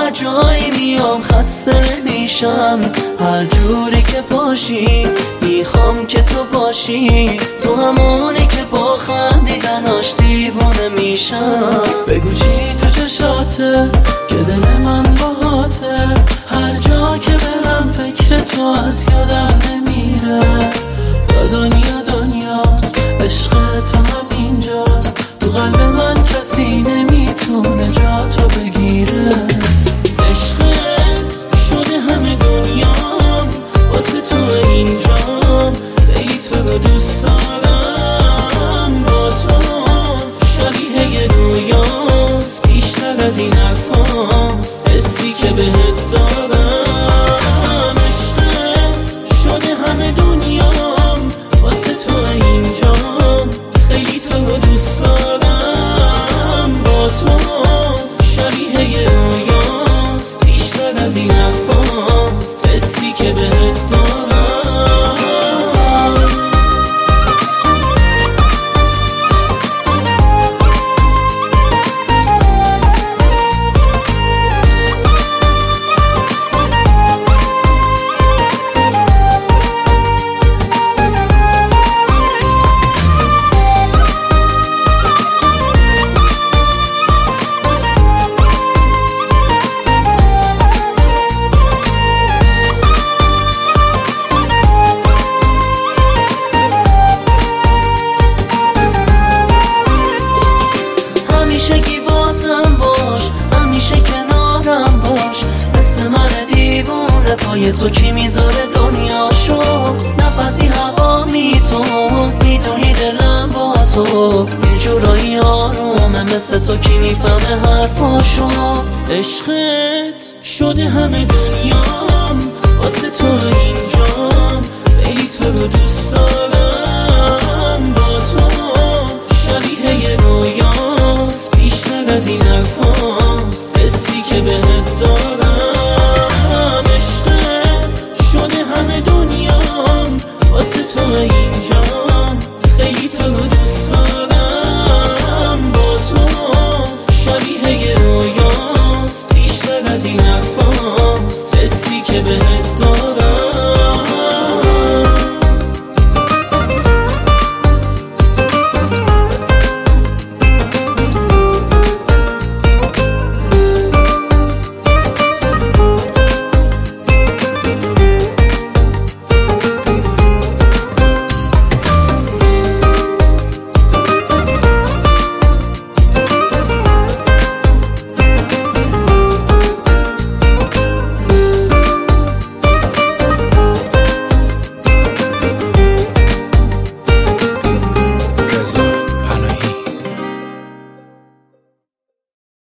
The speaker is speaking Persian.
هر جایی میام خسته میشم، هر جوری که باشی میخوام که تو باشی، تو همونی که با خندیدناش دیوونه میشم. بگو چی تو چشاته که دل من باهاته، هر جا که برم فکر تو از یادم نمیره. تا دنیا دنیاست، عشق تو هم اینجاست، تو قلب من کسی نمیتونه جا تو بگیره. عشقت شده همه دنیام، واسه تو اینجام، خیلی تو رو دوست دارم. با تو شبیه یه رویاست، بیشتر از این حرفاست حسی که بهت دارم. عشقت شده همه دنیام، واسه تو اینجام، خیلی تو رو دوست دارم. با تو شبیه یه رویاست، بیشتر از این حرفاست حسی که بهت دارم. همیشگی واسم باش، همیشه کنارم باش، مثل من دیوونه پای تو کی میذاره دنیاشو. نفسی هوا میدونی دلم با تو، یه جورایی آرومه مثل تو کی میفهمه حرفاشو. عشقت شده همه دنیام، واسه تو اینجا